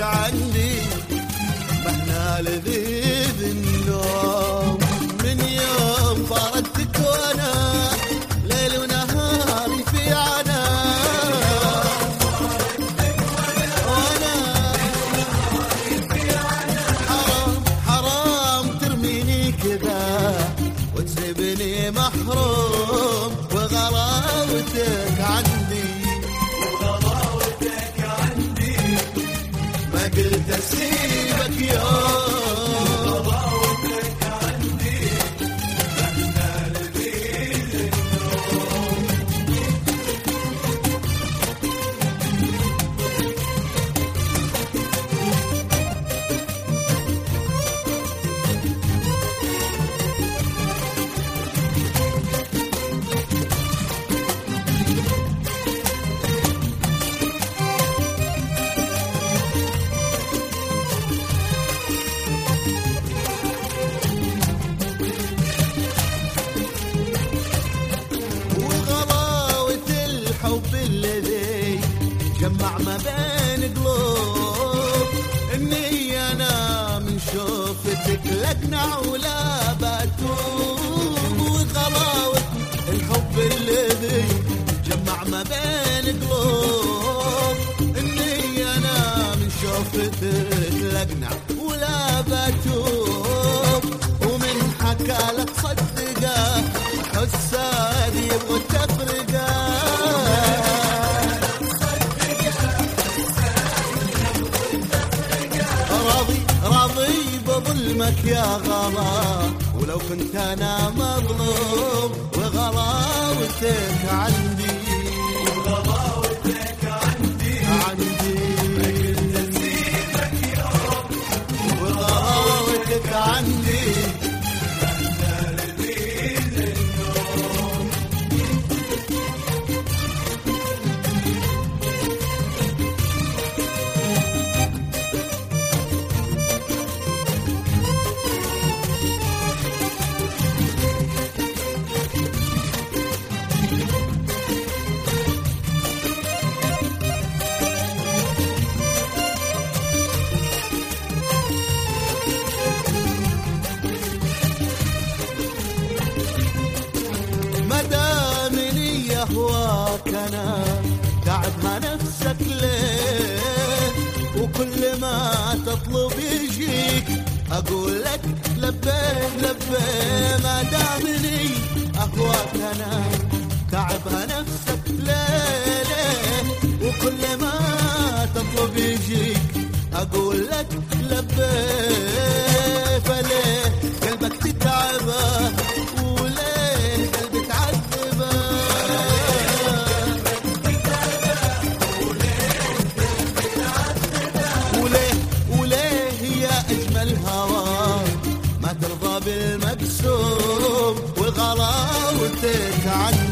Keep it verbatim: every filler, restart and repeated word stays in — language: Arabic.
عندي مهنا لذيذ النوم من يوم فارقتك وانا ليل ونهاري في عنا وانا حرام حرام ترميني كذا وتسيبني محروم وغلاوتك عندي ما قلت اسيبك يوم غلاوتك عندي مهنا لذيذ النوم الحب الذي جمع ما بين قلوب اني انا من شوفتك لقنع ولا بتوب وغلاوة الحب الذي جمع ما بين قلوب اني انا من شوفتك لقنع ولا بتوب ومن حكى لك صدقه حساد يبغى تفرقه راضي بظلمك يا غلا ولو كنت انا مظلوم وغلاوتك عندي وغلاوتك عندي عندي ما قلت اسيبك يوم وغلاوتك عندي مهنا لذيذ النوم يهواك انا تعبها نفسك ليه وكل ما تطلب يجيك اقول لك لبيه لبيه ما دامني اهواك انا تعبها نفسك ليه ليه وكل ما تطلب يجيك اقول لك لبيه فليه قلبك تتعبه وليه قلبي تعذبه الهوى ما ترضى بالمكسوب وغلاوتك عني